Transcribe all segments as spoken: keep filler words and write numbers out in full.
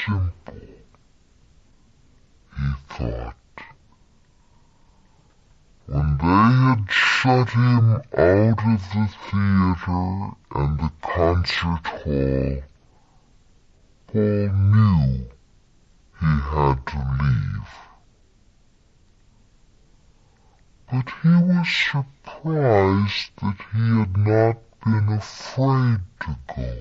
simple, he thought. When they had shut him out of the theater and the concert hall, Paul knew he had to leave. But he was surprised that he had not been afraid to go.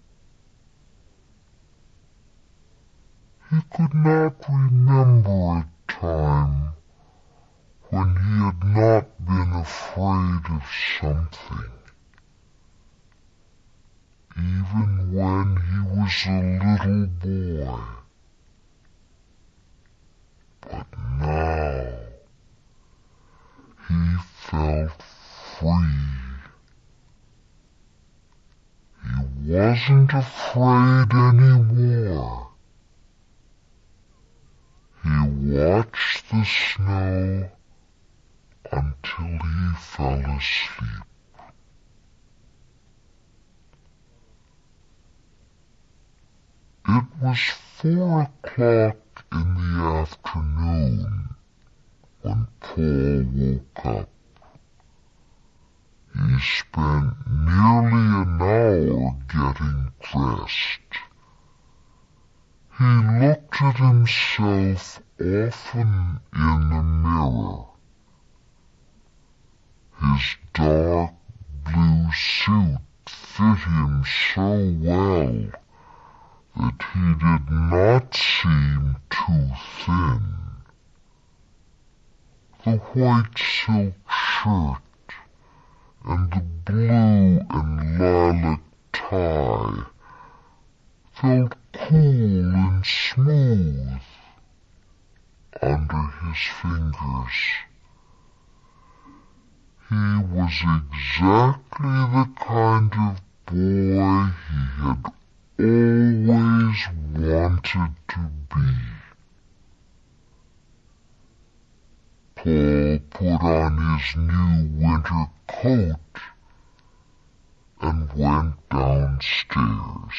He could not remember a time when he had not been afraid of something, even when he was a little boy. But now he felt free. He wasn't afraid anymore. He watched the snow until he fell asleep. It was four o'clock in the afternoon when Paul woke up. He spent nearly an hour getting dressed. He looked at himself often in the mirror. His dark blue suit fit him so well that he did not seem too thin. The white silk shirt and the blue and lilac tie felt cool and smooth under his fingers. He was exactly the kind of boy he had always wanted to be. Paul put on his new winter coat and went downstairs.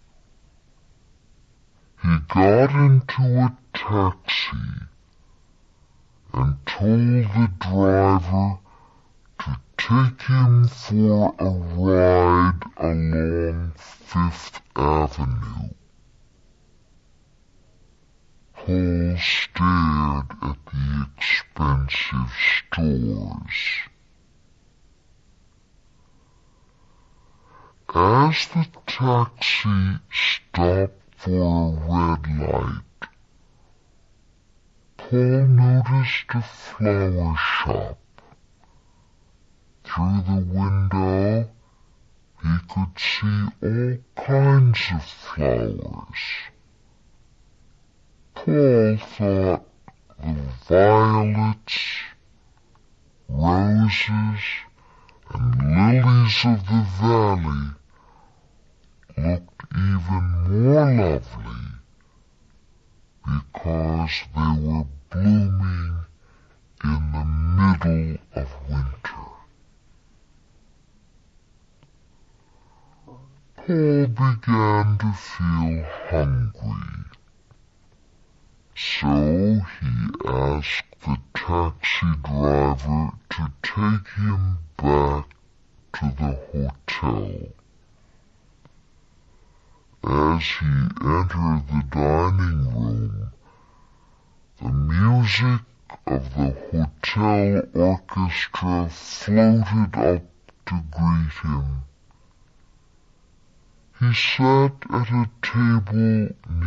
He got into a taxi and told the driver to take him for a ride along Fifth Avenue. Paul stared at the expensive stores. As the taxi stopped for a red light, Paul noticed a flower shop. Through the window, he could see all kinds of flowers. Paul thought the violets, roses, and lilies of the valley looked even more lovely because they were blooming in the middle of winter. Paul began to feel hungry, so he asked the taxi driver to take him back to the hotel. As he entered the dining room, the music of the hotel orchestra floated up to greet him. He sat at a table